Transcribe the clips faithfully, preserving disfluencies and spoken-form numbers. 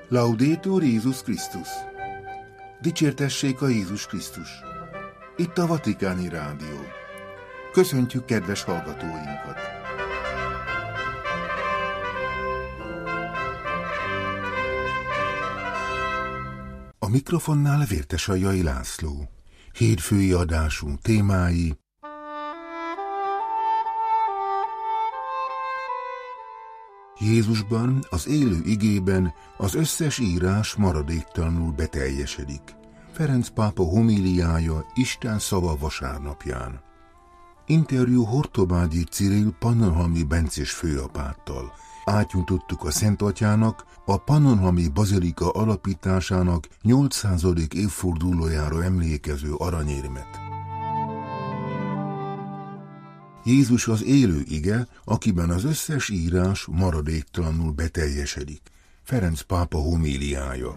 Laudetur Jézus Krisztus! Dicsértessék a Jézus Krisztus! Itt a Vatikáni Rádió. Köszöntjük kedves hallgatóinkat! A mikrofonnál Vértesajjai László. Hétfői adásunk témái: Jézusban, az élő igében az összes írás maradéktalanul beteljesedik. Ferenc pápa homíliája Isten szava vasárnapján. Interjú Hortobágyi Cirill pannonhalmi bencés főapáttal. Átnyújtottuk a Szent Atyának a pannonhalmi bazilika alapításának nyolcszázadik évfordulójára emlékező aranyérmet. Jézus az élő ige, akiben az összes írás maradéktalanul beteljesedik. Ferenc pápa homíliája.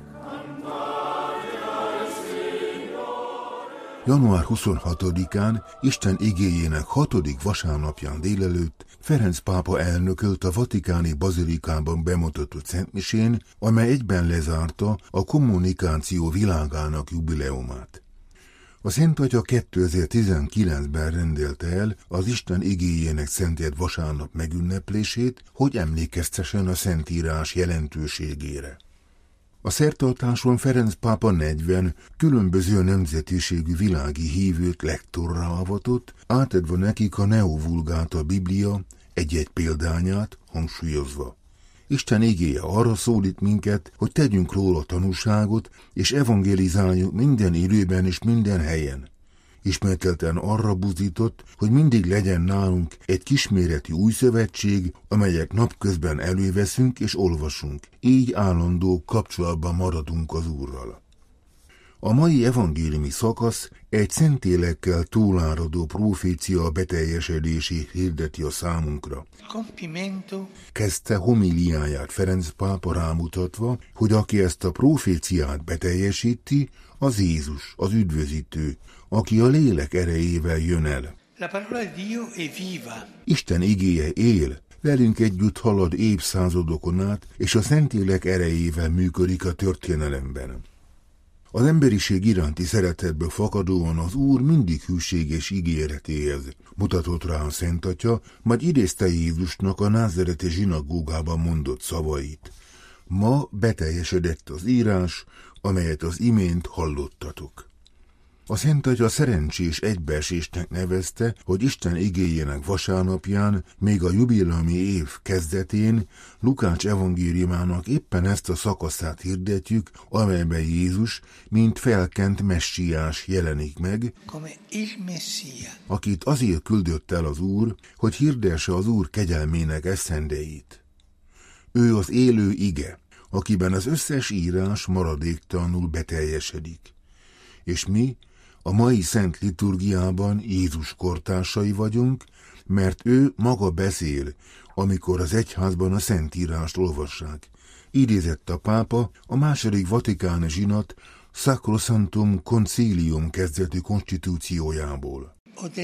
január huszonhatodikán, Isten igéjének hatodik vasárnapján délelőtt Ferenc pápa elnökölt a vatikáni bazilikában bemutatott szentmisén, amely egyben lezárta a kommunikáció világának jubileumát. A Szent Atya kétezer-tizenkilencben rendelte el az Isten igéjének szentelt vasárnap megünneplését, hogy emlékeztessen a Szentírás jelentőségére. A szertartáson Ferenc pápa negyven különböző nemzetiségű világi hívőt lektorra avatott, átadva nekik a Neo Vulgata Biblia egy-egy példányát, hangsúlyozva: Isten igéje arra szólít minket, hogy tegyünk róla tanúságot, és evangélizáljuk minden időben és minden helyen. Ismételten arra buzdított, hogy mindig legyen nálunk egy kisméretű új szövetség, amelyet napközben előveszünk és olvasunk. Így állandó kapcsolatban maradunk az Úrral. A mai evangéliumi szakasz egy szentélekkel túláradó profécia beteljesedését hirdeti a számunkra. Compimento. Kezdte homíliáját Ferenc pápa rámutatva, hogy aki ezt a proféciát beteljesíti, az Jézus, az üdvözítő, aki a lélek erejével jön el. La parola di Dio è viva. Isten igéje él, velünk együtt halad évszázadokon át, és a Szentlélek erejével működik a történelemben. Az emberiség iránti szeretetből fakadóan az Úr mindig hűséges ígéretéhez mutatott rá a Szent Atya, majd idézte Jézusnak a názereti zsinagógában mondott szavait. Ma beteljesedett az írás, amelyet az imént hallottatok. A Szent Atya szerencsés egybeesésnek nevezte, hogy Isten igéjének vasárnapján, még a jubileumi év kezdetén Lukács evangéliumának éppen ezt a szakaszát hirdetjük, amelyben Jézus, mint felkent messiás jelenik meg, akit azért küldött el az Úr, hogy hirdesse az Úr kegyelmének esztendeit. Ő az élő ige, akiben az összes írás maradéktalanul beteljesedik. És mi a mai szent liturgiában Jézus kortársai vagyunk, mert ő maga beszél, amikor az egyházban a Szentírást olvassák. Idézett a pápa a második vatikáni zsinat Sacrosanctum Concilium kezdetű konstitúciójából.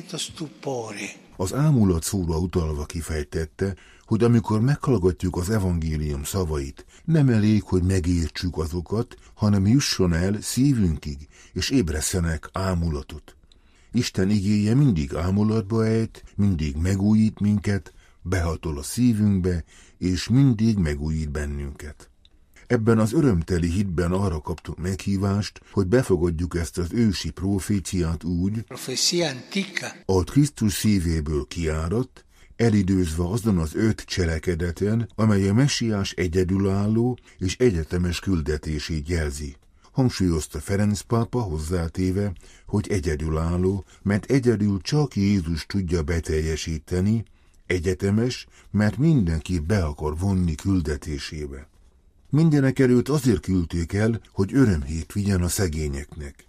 Az ámulat szóra utalva kifejtette, hogy amikor meghallgatjuk az evangélium szavait, nem elég, hogy megértsük azokat, hanem jusson el szívünkig, és ébresszenek ámulatot. Isten igéje mindig ámulatba ejt, mindig megújít minket, behatol a szívünkbe, és mindig megújít bennünket. Ebben az örömteli hitben arra kaptunk meghívást, hogy befogadjuk ezt az ősi proféciát úgy, ahogy Krisztus szívéből kiáradt, elidőzve azon az öt cselekedeten, amely a messiás egyedülálló és egyetemes küldetését jelzi. Hangsúlyozta Ferenc pápa hozzátéve, hogy egyedülálló, mert egyedül csak Jézus tudja beteljesíteni, egyetemes, mert mindenki be akar vonni küldetésébe. Mindenekelőtt azért küldték el, hogy örömhírt vigyen a szegényeknek.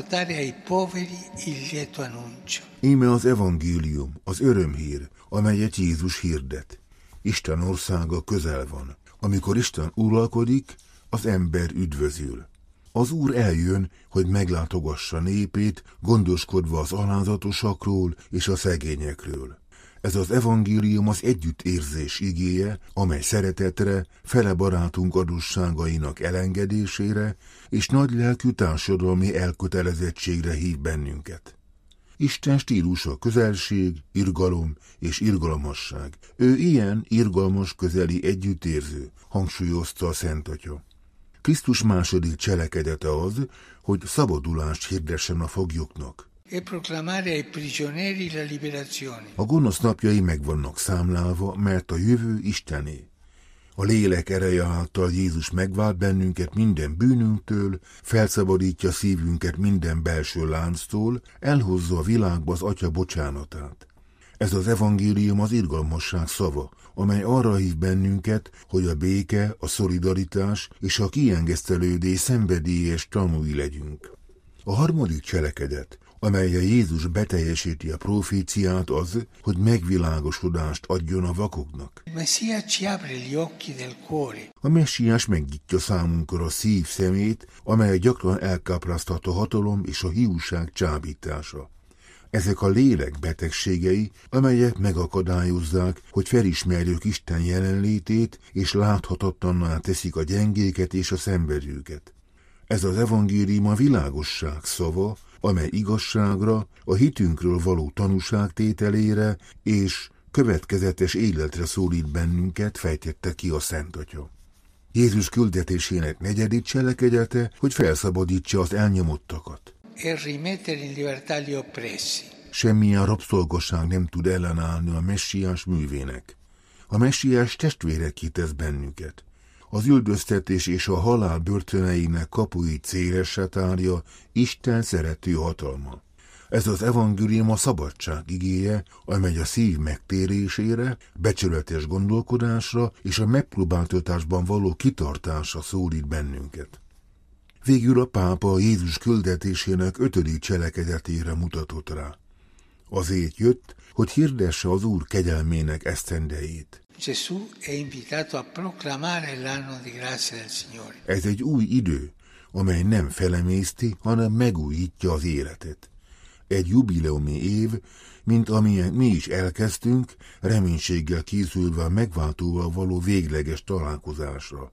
Íme az evangélium, az örömhír, amelyet Jézus hirdet. Isten országa közel van. Amikor Isten uralkodik, az ember üdvözül. Az Úr eljön, hogy meglátogassa népét, gondoskodva az alázatosakról és a szegényekről. Ez az evangélium az együttérzés igéje, amely szeretetre, fele barátunk adósságainak elengedésére és nagylelkű társadalmi elkötelezettségre hív bennünket. Isten stílusa közelség, irgalom és irgalmasság. Ő ilyen irgalmas közeli együttérző, hangsúlyozta a Szent Atya. Krisztus második cselekedete az, hogy szabadulást hirdessen a foglyoknak. A gonosz napjai meg vannak számlálva, mert a jövő Istené. A lélek ereje által Jézus megvált bennünket minden bűnünktől, felszabadítja szívünket minden belső lánctól, elhozza a világba az Atya bocsánatát. Ez az evangélium az irgalmasság szava, amely arra hív bennünket, hogy a béke, a szolidaritás és a kiengesztelődés szenvedélyes tanúi legyünk. A harmadik cselekedet, amellyel Jézus beteljesíti a proféciát, az, hogy megvilágosodást adjon a vakoknak. A messiás megnyitja számunkra a szív szemét, amely gyakran elkápráztat a hatalom és a hiúság csábítása. Ezek a lélek betegségei, amelyek megakadályozzák, hogy felismerjük Isten jelenlétét, és láthatatlanná teszik a gyengéket és a szenvedőket. Ez az evangélium a világosság szava, amely igazságra, a hitünkről való tanúságtételére és következetes életre szólít bennünket, fejtette ki a Szent Atya. Jézus küldetésének negyedik cselekedete, hogy felszabadítsa az elnyomottakat. Semmilyen rabszolgaság nem tud ellenállni a messiás művének. A messiás testvérekké tesz bennünket. Az üldöztetés és a halál börtöneinek kapuit szélesre tárja Isten szerető hatalma. Ez az evangélium a szabadság igéje, amely a szív megtérésére, becsületes gondolkodásra és a megpróbáltatásban való kitartásra szólít bennünket. Végül a pápa Jézus küldetésének ötödik cselekedetére mutatott rá. Azért jött, hogy hirdesse az Úr kegyelmének esztendejét. Ez egy új idő, amely nem felemészti, hanem megújítja az életet. Egy jubileumi év, mint amilyen mi is elkezdtünk, reménységgel készülve a megváltóval való végleges találkozásra.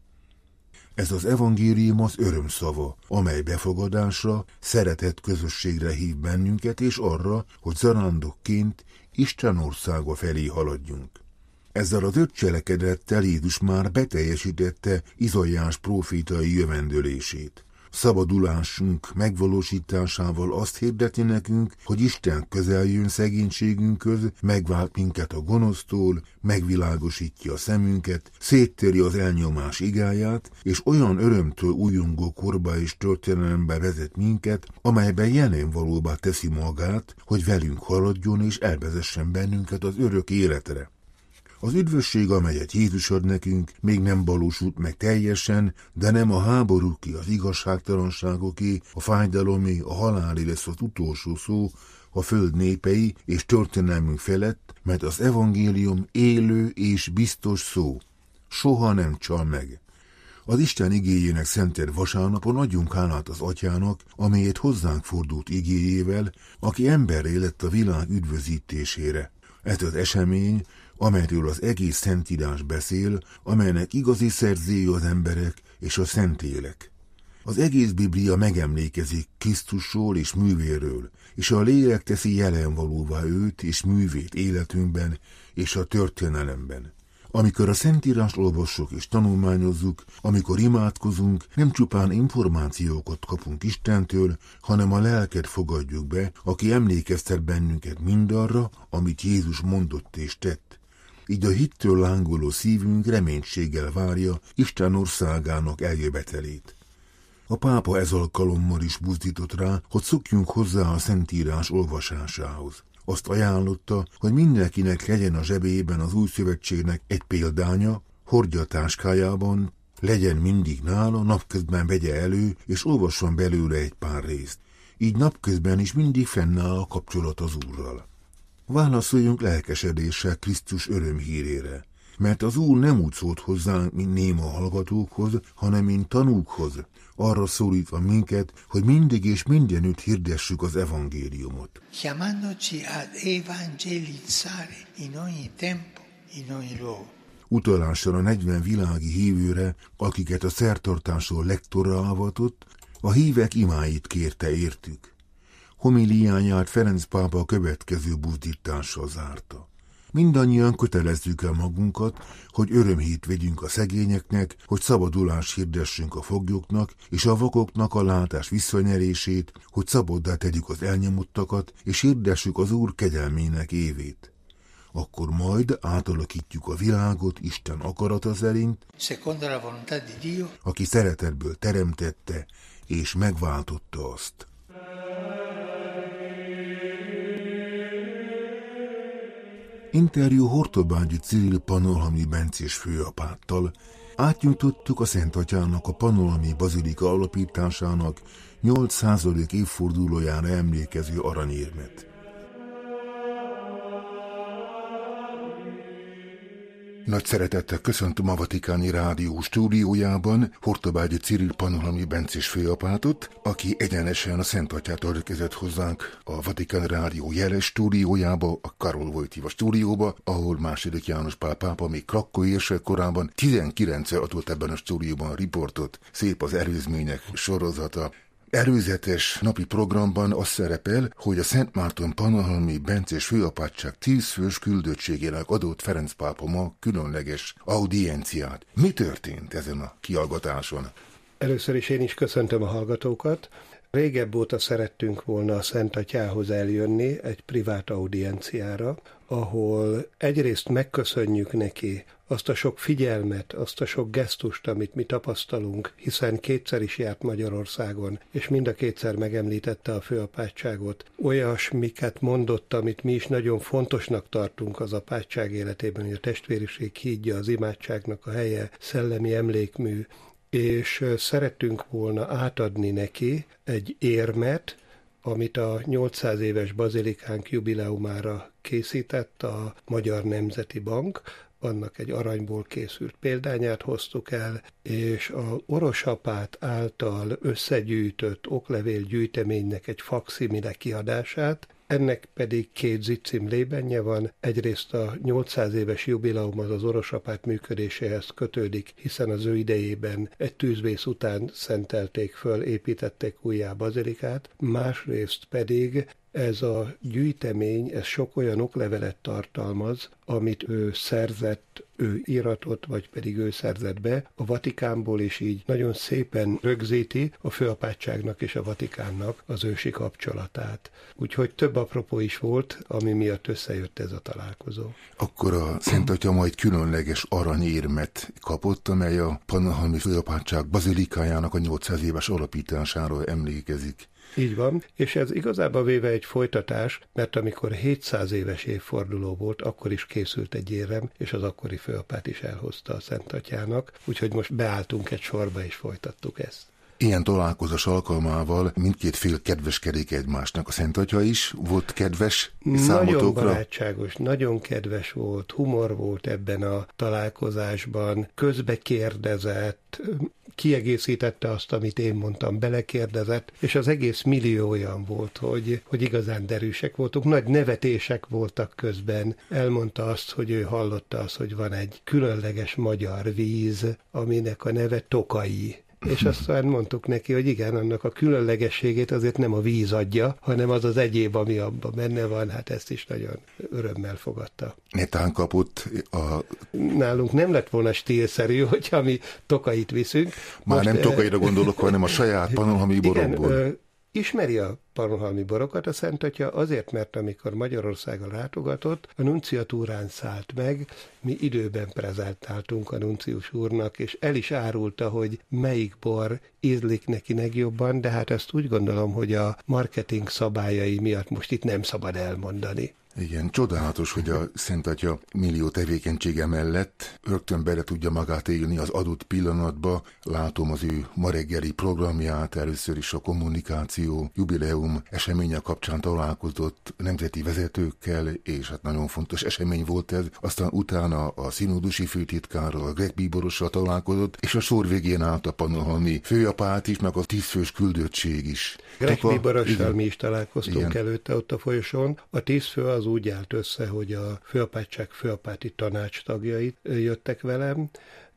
Ez az evangélium az örömszava, amely befogadásra, szeretett közösségre hív bennünket, és arra, hogy zarándokként Isten országa felé haladjunk. Ezzel az öt cselekedettel Jézus már beteljesítette Izaiás prófétai jövendőlését. Szabadulásunk megvalósításával azt hirdeti nekünk, hogy Isten közel jön szegénységünkhöz, megvált minket a gonosztól, megvilágosítja a szemünket, széttöri az elnyomás igáját, és olyan örömtől újongó korba és történelembe vezet minket, amelyben jelen valóbbá teszi magát, hogy velünk haladjon és elvezessen bennünket az örök életre. Az üdvösség, amelyet Jézus ad nekünk, még nem valósult meg teljesen, de nem a háborúké, az igazságtalanságoké, a fájdalomé, a halálé lesz az utolsó szó a föld népei és történelmünk felett, mert az evangélium élő és biztos szó. Soha nem csal meg. Az Isten igéjének szentelt vasárnapon adjunk hálát az Atyának, amelyet hozzánk fordult igéjével, aki emberré lett a világ üdvözítésére. Ez az esemény, amelyről az egész Szentírás beszél, amelynek igazi szerzője az emberek és a szentélek. Az egész Biblia megemlékezik Krisztusról és művéről, és a lélek teszi jelenvalóvá őt és művét életünkben és a történelemben. Amikor a Szentírást olvassuk és tanulmányozzuk, amikor imádkozunk, nem csupán információkat kapunk Istentől, hanem a lelket fogadjuk be, aki emlékeztet bennünket mindarra, amit Jézus mondott és tett. Így a hittől lángoló szívünk reménységgel várja Isten országának eljövetelét. A pápa ez alkalommal is buzdított rá, hogy szokjunk hozzá a Szentírás olvasásához. Azt ajánlotta, hogy mindenkinek legyen a zsebében az új szövetségnek egy példánya, hordja a táskájában, legyen mindig nála, napközben vegye elő, és olvasson belőle egy pár részt. Így napközben is mindig fennáll a kapcsolat az Úrral. Válaszoljunk lelkesedéssel Krisztus örömhírére. mert az Úr nem úgy szólt hozzánk, mint néma hallgatókhoz, hanem mint tanúkhoz, arra szólítva minket, hogy mindig és mindenütt hirdessük az evangéliumot. Chiamandoci ad evangelizzare in ogni tempo, in ogni luogo. Utalással a negyven világi hívőre, akiket a szertartásról lektorra avatott, a hívek imáit kérte értük. Homiliáját Ferenc pápa a következő buzdítással zárta. Mindannyian kötelezzük el magunkat, hogy örömhírt vegyünk a szegényeknek, hogy szabadulást hirdessünk a foglyoknak, és a vakoknak a látás visszanyerését, hogy szabaddá tegyük az elnyomottakat, és hirdessük az Úr kegyelmének évét. Akkor majd átalakítjuk a világot Isten akarata szerint, secondo la volontà di Dio, aki szeretetből teremtette, és megváltotta azt. Interjú Hortobágyi Cyril Pannonhalmi Bencés főapáttal átnyújtottuk a Szent Atyának a Pannonhalmi Bazilika alapításának nyolcszázadik évfordulójára emlékező aranyérmet. Nagy szeretettel köszöntöm a Vatikáni Rádió stúdiójában Hortobágyi Cyril Pannonhalmi Bencés főapátot, aki egyenesen a Szent Atyától érkezett hozzánk a Vatikáni Rádió jeles stúdiójába, a Karol Wojtyła stúdióba, ahol második János Pál pápa még krakkói érsek korában tizenkilencszer adott ebben a stúdióban riportot. Szép az előzmények sorozata. Előzetes napi programban az szerepel, hogy a Szent Márton Pannonhalmi Bencés főapátság tíz fős küldöttségének adott Ferenc pápa ma különleges audienciát. Mi történt ezen a kihallgatáson? Először is én is köszöntöm a hallgatókat. Régebb óta szerettünk volna a Szent Atyához eljönni egy privát audienciára, ahol egyrészt megköszönjük neki azt a sok figyelmet, azt a sok gesztust, amit mi tapasztalunk, hiszen kétszer is járt Magyarországon, és mind a kétszer megemlítette a főapátságot. Olyasmiket mondott, amit mi is nagyon fontosnak tartunk az apátság életében, hogy a testvériség hídja, az imádságnak a helye, szellemi emlékmű, és szerettünk volna átadni neki egy érmet, amit a nyolcszáz éves bazilikánk jubileumára készített a Magyar Nemzeti Bank, annak egy aranyból készült példányát hoztuk el, és a Orosapát által összegyűjtött oklevél gyűjteménynek egy fakszimile kiadását, ennek pedig két zicimlébenje van. Egyrészt a nyolcszáz éves jubileum az az Orosapát működéséhez kötődik, hiszen az ő idejében egy tűzvész után szentelték föl, építették újjá bazilikát, másrészt pedig ez a gyűjtemény, ez sok olyan oklevelet tartalmaz, amit ő szerzett, ő íratott, vagy pedig ő szerzett be a Vatikánból, és így nagyon szépen rögzíti a főapátságnak és a Vatikánnak az ősi kapcsolatát. Úgyhogy több apropó is volt, ami miatt összejött ez a találkozó. Akkor a Szent Atya majd különleges aranyérmet kapott, amely a Pannonhalmi Főapátság bazilikájának a nyolcszáz éves alapításáról emlékezik. Így van, és ez igazából véve egy folytatás, mert amikor hétszáz éves évforduló volt, akkor is készült egy érem, és az akkori főapát is elhozta a Szent Atyának, úgyhogy most beálltunk egy sorba, és folytattuk ezt. Ilyen találkozás alkalmával mindkét fél kedveskedik egymásnak. A Szent Atya is volt kedves számotokra? Nagyon barátságos, nagyon kedves volt, humor volt ebben a találkozásban, közbe kérdezett, kiegészítette azt, amit én mondtam, belekérdezett, és az egész millió olyan volt, hogy, hogy igazán derűsek voltunk, nagy nevetések voltak közben. Elmondta azt, hogy ő hallotta azt, hogy van egy különleges magyar víz, aminek a neve Tokai. És aztán mondtuk neki, hogy igen, annak a különlegességét azért nem a víz adja, hanem az az egyéb, ami abban benne van, hát ezt is nagyon örömmel fogadta. Netán kapott a... Nálunk nem lett volna stílszerű, hogyha mi Tokait viszünk. Már most, nem Tokaira gondolok, hanem a saját pannonhalmi borokból. Igen, ismeri a pannonhalmi borokat a Szent Atya azért, mert amikor Magyarországon látogatott, a nunciatúrán szállt meg, mi időben prezentáltunk a nuncius úrnak, és el is árulta, hogy melyik bor ízlik neki legjobban, de hát ezt úgy gondolom, hogy a marketing szabályai miatt most itt nem szabad elmondani. Igen, csodálatos, hogy a Szent Atya millió tevékenysége mellett rögtön bele tudja magát élni az adott pillanatba. Látom az ő ma reggeli programját, először is a kommunikáció, jubileum eseménye kapcsán találkozott nemzeti vezetőkkel, és hát nagyon fontos esemény volt ez. Aztán utána a szinodusi főtitkárral, a Greg Bíborossal találkozott, és a sor végén állt a pannonhalmi főapát is, meg a tízfős küldöttség is. Greg Bíborossal mi is találkoztunk igen. előtte ott a folyosón. A tíz fő az úgy állt össze, hogy a főapátság főapáti tanács tagjai jöttek velem,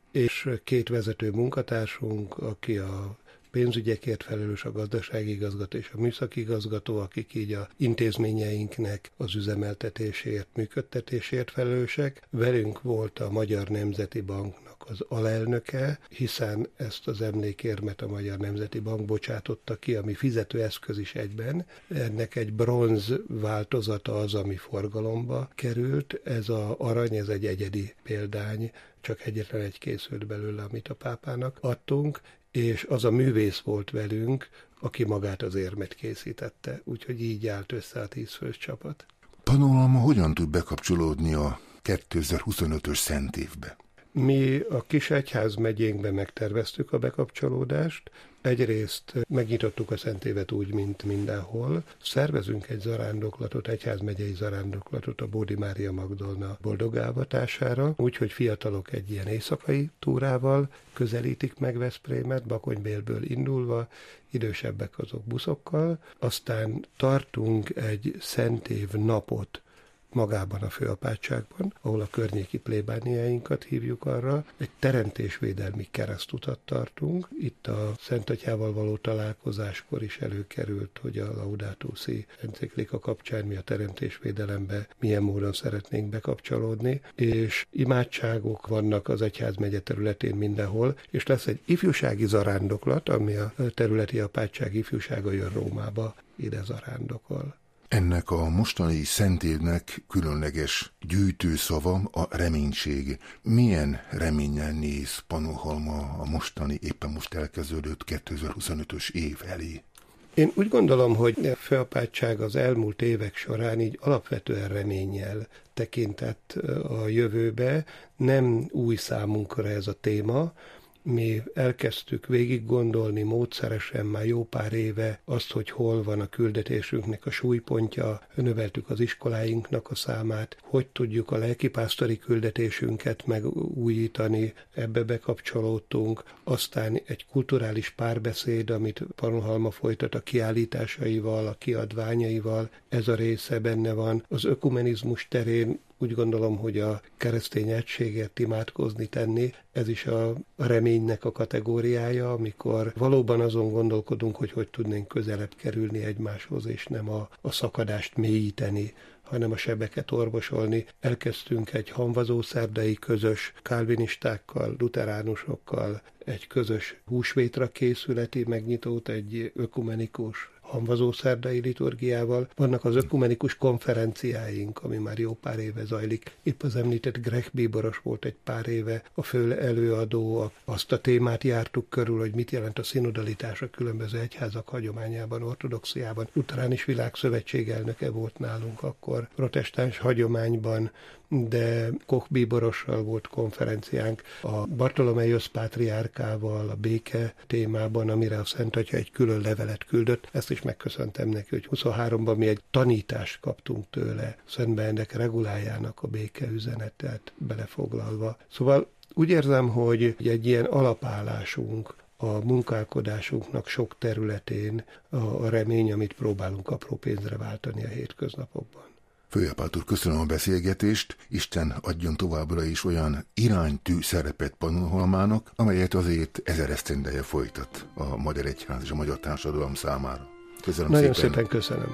és két vezető munkatársunk, aki a pénzügyekért felelős, a gazdasági igazgató és a műszaki igazgató, akik így a intézményeinknek az üzemeltetésért, működtetésért felelősek. Velünk volt a Magyar Nemzeti Banknak az alelnöke, hiszen ezt az emlékérmet a Magyar Nemzeti Bank bocsátotta ki, ami fizetőeszköz is egyben. Ennek egy bronz változata az, ami forgalomba került. Ez az arany, ez egy egyedi példány, csak egyetlen egy készült belőle, amit a pápának adtunk, és az a művész volt velünk, aki magát az érmet készítette, úgyhogy így állt össze a tízfős csapat. Pannonhalma hogyan tud bekapcsolódni a kétezer-huszonötös szent évbe? Mi a kis egyházmegyénkben megterveztük a bekapcsolódást. Egyrészt megnyitottuk a Szentévet úgy, mint mindenhol. Szervezünk egy zarándoklatot, egyházmegyei zarándoklatot a Bódi Mária Magdolna boldogávatására, úgyhogy fiatalok egy ilyen éjszakai túrával közelítik meg Veszprémet, Bakonybélből indulva, idősebbek azok buszokkal. Aztán tartunk egy Szentév napot magában a főapátságban, ahol a környéki plébániáinkat hívjuk arra, egy teremtésvédelmi keresztutat tartunk. Itt a Szent Atyával való találkozáskor is előkerült, hogy a Laudato Si enciklika kapcsán mi a teremtésvédelembe milyen módon szeretnénk bekapcsolódni, és imádságok vannak az egyházmegye területén mindenhol, és lesz egy ifjúsági zarándoklat, ami a területi apátság ifjúsága jön Rómába, ide zarándokol. Ennek a mostani szentévnek különleges gyűjtőszava a reménység. Milyen reménnyel néz Pannonhalma a mostani, éppen most elkezdődött kétezer-huszonötös év elé? Én úgy gondolom, hogy a főapátság az elmúlt évek során így alapvetően reménnyel tekintett a jövőbe. Nem új számunkra ez a téma. Mi elkezdtük végig gondolni módszeresen már jó pár éve azt, hogy hol van a küldetésünknek a súlypontja, növeltük az iskoláinknak a számát, hogy tudjuk a lelkipásztori küldetésünket megújítani, ebbe bekapcsolódtunk, aztán egy kulturális párbeszéd, amit Pannonhalma folytat a kiállításaival, a kiadványaival, ez a része benne van. Az ökumenizmus terén úgy gondolom, hogy a keresztény egységért imádkozni, tenni, ez is a reménynek a kategóriája, amikor valóban azon gondolkodunk, hogy hogy tudnénk közelebb kerülni egymáshoz, és nem a, a szakadást mélyíteni, hanem a sebeket orvosolni. Elkezdtünk egy hamvazószerdai közös kálvinistákkal, luteránusokkal egy közös húsvétra készületi megnyitót, egy ökumenikus hamvazószerdai liturgiával. Vannak az ökumenikus konferenciáink, ami már jó pár éve zajlik. Épp az említett Greg Bíboros volt egy pár éve a fő előadó. Azt a témát jártuk körül, hogy mit jelent a szinodalitás a különböző egyházak hagyományában, ortodoxiában. Luteránis Világszövetség elnöke volt nálunk akkor, protestáns hagyományban, de Koch Bíborossal volt konferenciánk, a Bartolomeusz pátriárkával, a béke témában, amire a Szent Atya egy külön levelet küldött. Ezt is megköszöntem neki, hogy huszonháromban mi egy tanítást kaptunk tőle, Szent Benedek regulájának a béke üzenetet belefoglalva. Szóval úgy érzem, hogy egy ilyen alapállásunk a munkálkodásunknak sok területén a remény, amit próbálunk apró pénzre váltani a hétköznapokban. Főapát úr, köszönöm a beszélgetést, Isten adjon továbbra is olyan iránytű szerepet Pannonhalmának, amelyet azért ezer esztendeje folytat a Magyar Egyház és a magyar társadalom számára. Köszönöm Nagyon szépen. szépen köszönöm.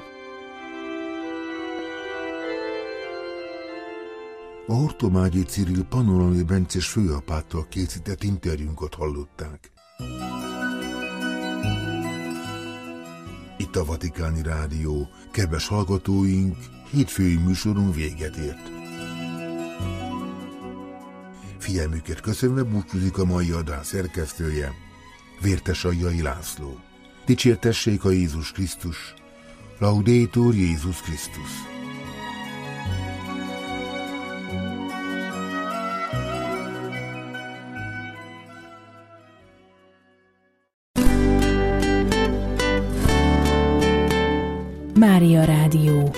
A Hortobágyi Cyril Pannonhalmi Bencés főapáttal készített interjúnkat hallották. Itt a Vatikáni Rádió. Kedves hallgatóink, hétfői műsorunk véget ért. Figyelmüket köszönve búcsúzik a mai adás szerkesztője, Vértes Aljai László. Dicsértessék a Jézus Krisztus! Laudetur Jézus Krisztus! Mária Rádió.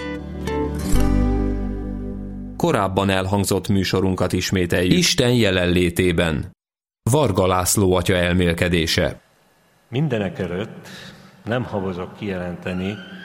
Korábban elhangzott műsorunkat ismételjük Isten jelenlétében. Varga László atya elmélkedése. Mindenek előtt nem habozok kijelenteni,